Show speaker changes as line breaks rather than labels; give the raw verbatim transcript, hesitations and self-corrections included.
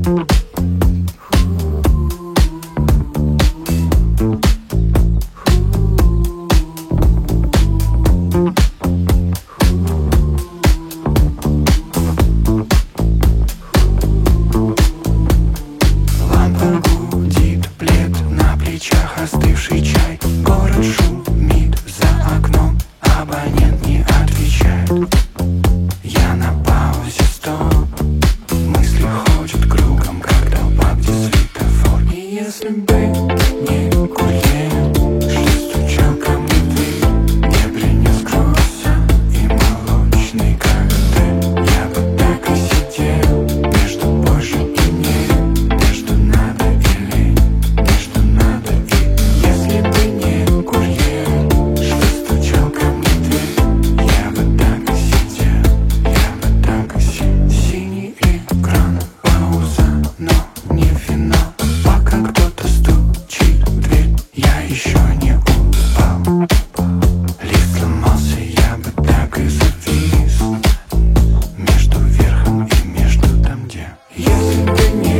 Остывший чай, город шумит за окном, абонент не отвечает. Я на паузе стоп, мысли ходят кругом, как толпа, где светофор. И если бы не курьер, что стучал ко мне в дверь, не принес круассан и молочный коктейль, я бы так и сидел между позже и не, между надо и лень, между надо и. Если бы не курьер, что стучал ко мне в дверь, я бы так и сидел, я бы так и сидел. Синий экран, пауза, но не финал. Пока кто-то стучит в дверь, я еще не упал. Лифт сломался, я бы так и завис между верхом и между там, где. Если бы не